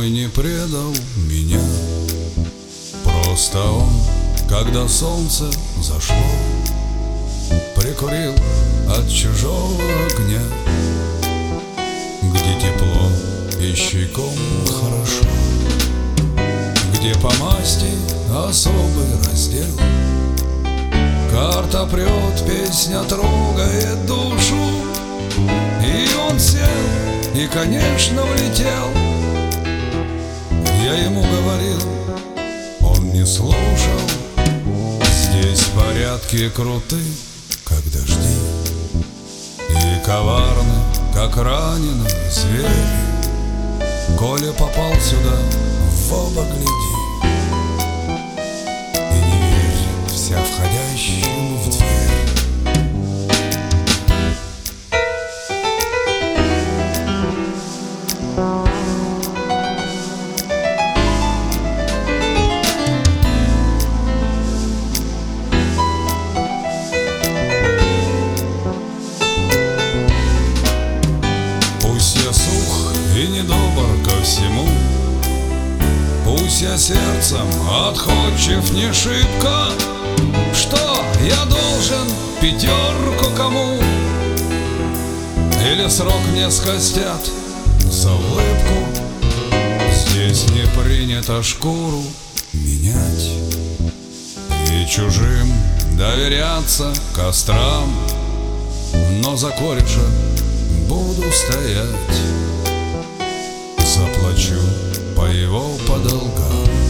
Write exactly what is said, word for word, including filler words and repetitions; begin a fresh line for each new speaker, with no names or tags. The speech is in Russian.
не предал меня. Просто он, когда солнце зашло, прикурил от чужого огня, где тепло и щеком хорошо, где по масти особый раздел. Карта прет, песня трогает душу, и он сел и, конечно, улетел. Я ему говорил, он не слушал. Здесь порядки круты, как дожди, и коварны, как раненый зверь. Коля попал сюда, в оба гляди, и не верь вся входящим в дверь. И недобр ко всему, пусть я сердцем отходчив не шибко. Что я должен пятерку кому? Или срок мне скостят за улыбку? Здесь не принято шкуру менять и чужим доверяться кострам, но за кореша буду стоять, заплачу по его по долгам.